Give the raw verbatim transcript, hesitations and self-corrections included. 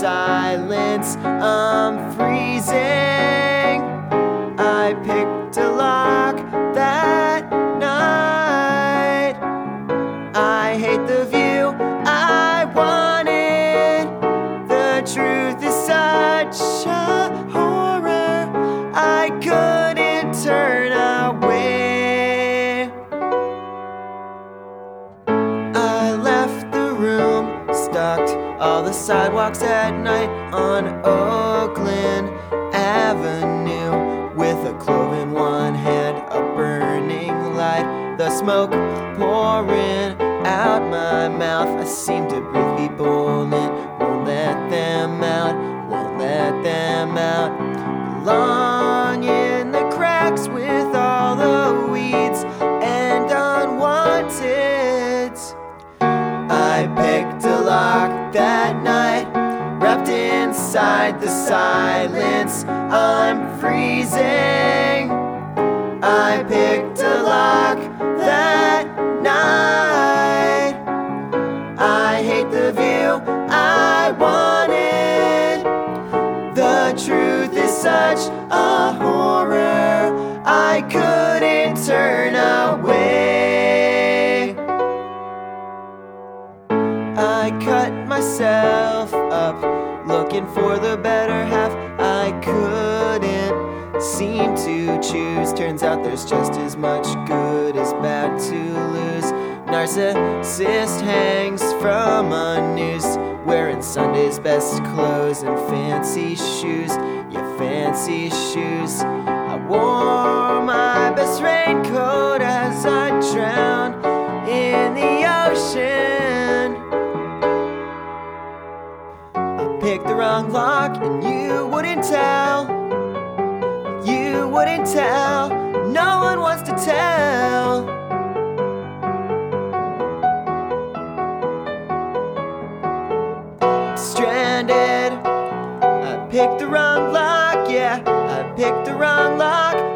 silence. I'm freezing. I picked a lock that night. I hate the view I wanted. The truth is such a horror, I couldn't turn away. I left the room, stalked all the sidewalks at night on Oakland Avenue, with a clove in one hand, a burning light, the smoke pouring out my mouth. I seem to breathe people in, won't let them out, won't let them out. Belong in the cracks with all the weeds and unwanted. I picked a lock that night, wrapped inside the silence. I'm freezing. I picked a lock that night. I hate the view I wanted. The truth is such a horror, I couldn't turn away. I cut myself up, looking for the better half. I couldn't seem to choose. Turns out there's just as much good as bad to lose. Narcissist hangs from a noose, wearing Sunday's best clothes and fancy shoes. Yeah, fancy shoes. I wore my best raincoat as I drowned in the ocean. I picked the wrong lock and you wouldn't tell. You wouldn't tell. No one wants to tell. Stranded. I picked the wrong lock, yeah, I picked the wrong lock.